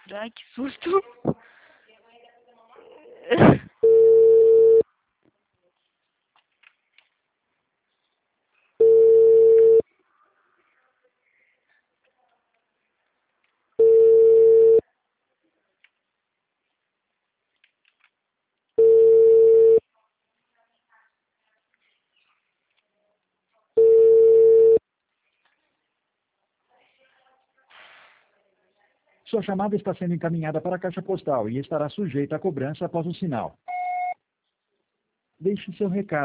Ai, que susto. Sua chamada está sendo encaminhada para a caixa postal e estará sujeita a cobrança após o sinal. Deixe seu recado.